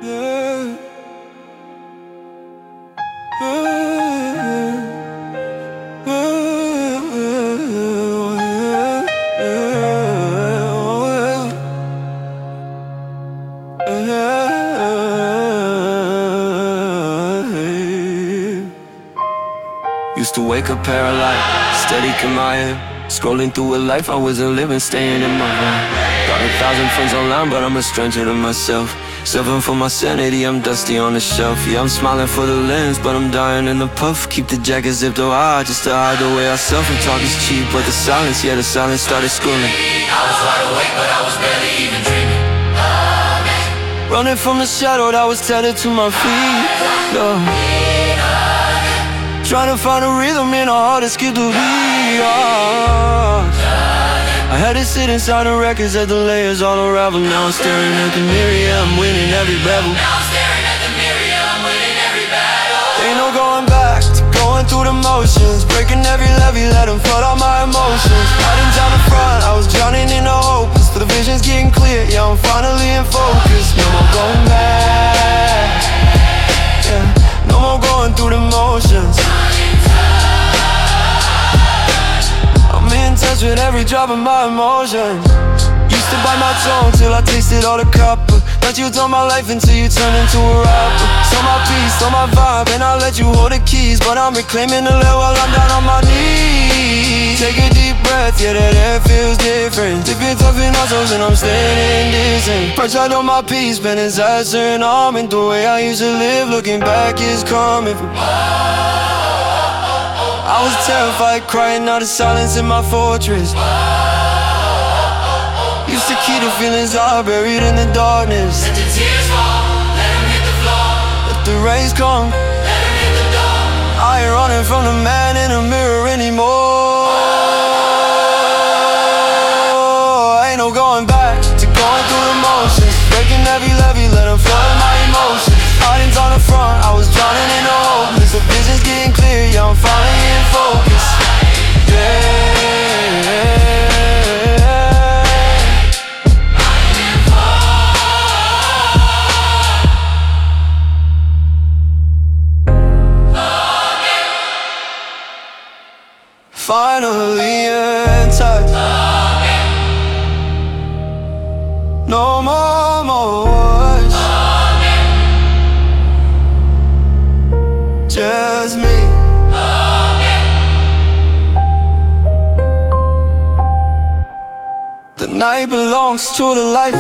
Yeah. Used to wake up paralyzed, steady in my head, scrolling through a life I wasn't living, staying in my room. Got 1,000 friends online, but I'm a stranger to myself. Suffering for my sanity, I'm dusty on the shelf. Yeah, I'm smiling for the lens, but I'm dying in the puff. Keep the jacket zipped up high, just to hide the way I suffer. Talk is cheap, but the silence, yeah, the silence started screaming. I was wide awake, but I was barely even dreaming. Running from the shadow that was tethered to my feet, yeah. Trying to find a rhythm in a heart that skipped the beat, I had to sit inside the records, let the layers all unravel. Now I'm staring at the mirror, yeah, I'm winning every battle. Now I'm staring at the mirror, yeah, I'm winning every battle. Ain't no going back to going through the motions, breaking every levee, let them flood all my emotions. Hiding down the front, I was drowning in the hopeless, but the vision's getting clear, yeah, I'm finally in focus. No more going back, yeah, no more going through the motions. I'm in touch with every drop of my emotion. Used to bite my tongue till I tasted all the copper. Thought you told my life until you turned into a rapper. Stole my peace, stole my vibe, and I let you hold the keys. But I'm reclaiming the level while I'm down on my knees. Take a deep breath, yeah, that air feels different. Dipping tough in muscles and I'm staying indifferent. Perched out on my peace, been disaster and arm. And the way I used to live, looking back is coming from I was terrified, crying out of silence in my fortress. Used to keep the feelings I buried in the darkness. Let the tears fall, let them hit the floor. Let the rays come, let them hit the door. I ain't running from the man in the mirror anymore. Ain't no going back to going through the motions, breaking every levee, let them flood my emotions. Hiding on the front, I was drowning in the hopeless. The vision's getting clear, yeah, I'm finally in focus. Finally in touch. No more words, just me. The night belongs to the life.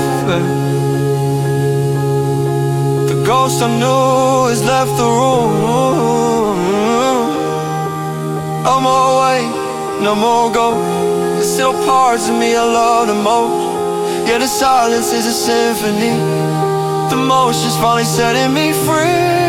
The ghost I knew has left the room. No more wait, no more go. There's still parts of me I love the most. Yeah, the silence is a symphony. The motion's finally setting me free.